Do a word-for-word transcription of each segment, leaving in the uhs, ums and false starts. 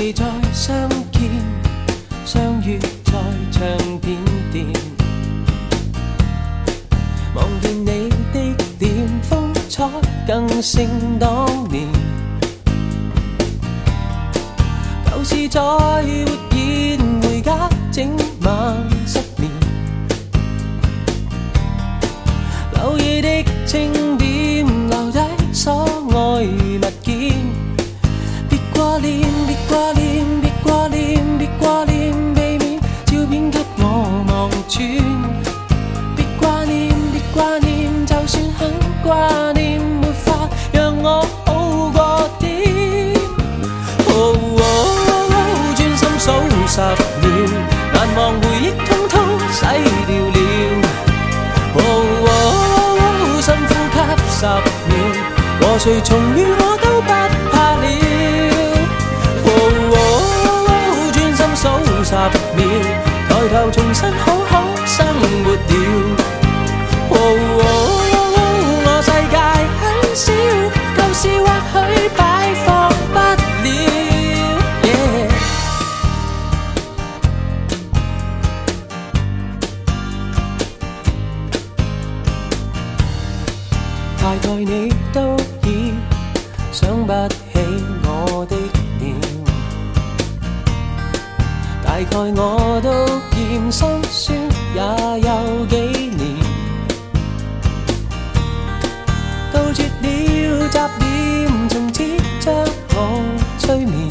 未再相見，相遇在唱片店，望見你的臉風采更勝當年，舊事再活現，回家整晚失眠，留意的清點，留低所愛物件，別掛念，別掛念，別掛念，別掛念，避免照片給我望穿，別掛念，別掛念，就算很掛念，沒法讓我好過點。哦哦，專心數十秒，難忘回憶通通洗掉了。哦哦，深呼吸十秒，和誰重遇我都不怕了。哦哦，專心數十秒，抬頭重新好好生活了。哦哦，我世界很小，舊事或許擺放不了。Yeah. 大概你都已想不起我的臉，大概我都嫌心酸也有幾年，杜絕了雜念，從此將我催眠，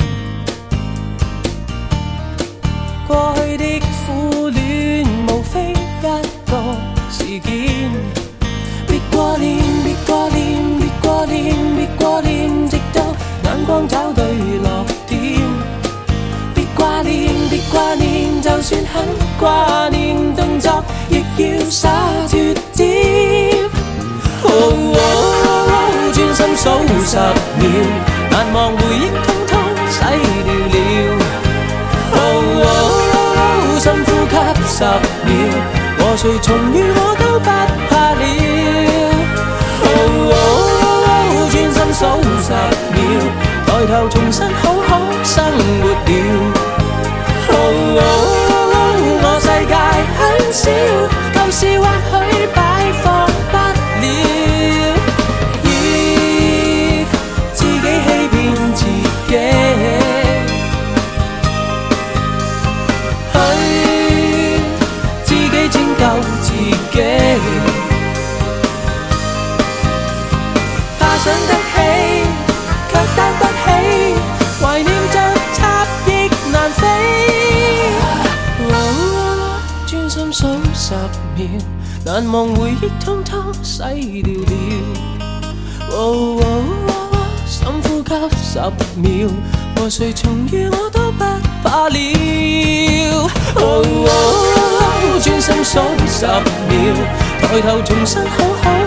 過去的苦戀無非一個事件，別掛念，別掛念，別掛念，別掛念，直到眼光找對落點。別掛念，別掛念，就算很掛念，動作亦要灑脱點。哦哦，專心數十秒，難忘回憶通通洗掉了。哦哦，深呼吸十秒，和誰重遇我都不怕了。哦哦，專心數十秒，抬頭重新好好生活了。哦哦，我世界很小，舊事或許擺放不了，以自己欺騙自己，去自己拯救自己。想得起，卻擔不起，懷念着插翼難飛。哦，專心數十秒，難忘回憶通通洗掉了。哦哦，深呼吸十秒，和誰重遇我都不怕了。哦哦，專心數十秒，抬頭重新好好